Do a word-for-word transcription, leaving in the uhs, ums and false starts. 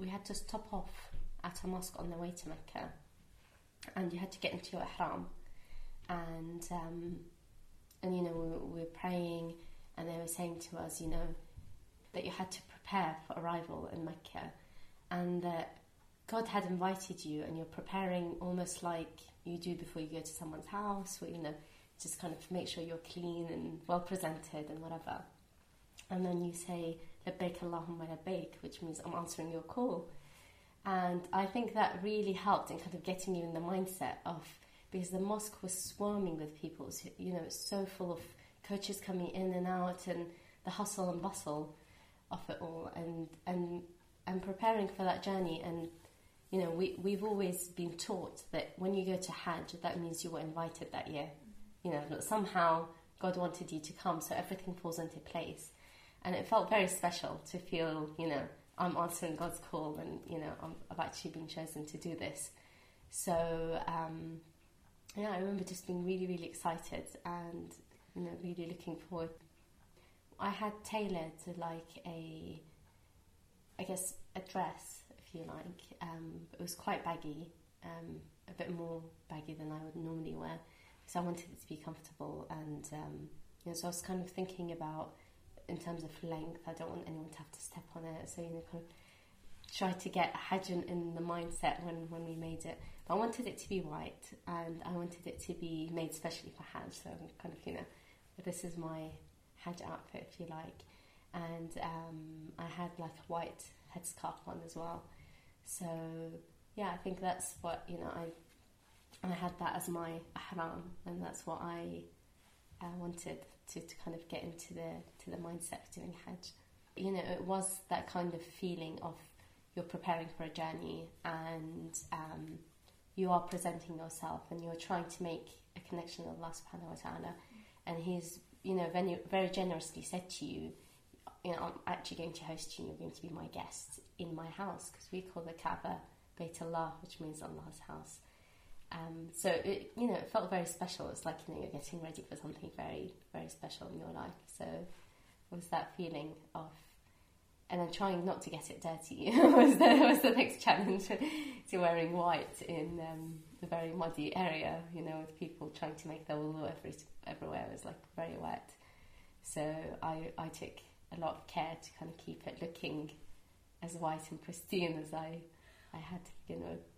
we had to stop off at a mosque on the way to Mecca, and you had to get into your ihram, and um, and you know we were, we were praying, and they were saying to us, you know, that you had to prepare for arrival in Mecca, and that God had invited you, and you're preparing almost like you do before you go to someone's house, or you know, just kind of make sure you're clean and well presented and whatever. And then you say, Labbaik Allahumma labbaik, which means I'm answering your call. And I think that really helped in kind of getting you in the mindset of, because the mosque was swarming with people, so, you know, it's so full of coaches coming in and out, and the hustle and bustle of it all, and and and preparing for that journey. And you know, we we've always been taught that when you go to Hajj, that means you were invited that year. You know, that somehow God wanted you to come, so everything falls into place. And it felt very special to feel, you know, I'm answering God's call, and you know, I'm, I've actually been chosen to do this. So um, yeah, I remember just being really, really excited, and you know, really looking forward. I had tailored like a, I guess, a dress, if you like. Um, it was quite baggy, um, a bit more baggy than I would normally wear, because I wanted it to be comfortable. And um, you know, so I was kind of thinking about, in terms of length, I don't want anyone to have to step on it. So you know, kind of try to get Hajj in the mindset when when we made it. But I wanted it to be white, and I wanted it to be made specially for Hajj. So kind of, you know, this is my Hajj outfit, if you like. And um, I had like a white headscarf on as well. So yeah, I think that's what, you know, I I had that as my ihram, and that's what I uh, wanted to, to kind of get into the to the mindset of doing Hajj. You know, it was that kind of feeling of you're preparing for a journey, and um, you are presenting yourself, and you're trying to make a connection with Allah subhanahu wa ta'ala. And He's, you know, very, very generously said to you, you know, I'm actually going to host you, and you're going to be my guest in my house, because we call the Kaaba Bayt Allah, which means Allah's house. Um, so, it, you know, it felt very special. It's like, you know, you're getting ready for something very, very special in your life. So it was that feeling of, and then trying not to get it dirty was, the, was the next challenge, to wearing white in um, a very muddy area, you know, with people trying to make their wudu every, everywhere. It was like very wet. So I, I took a lot of care to kind of keep it looking as white and pristine as I, I had to begin with.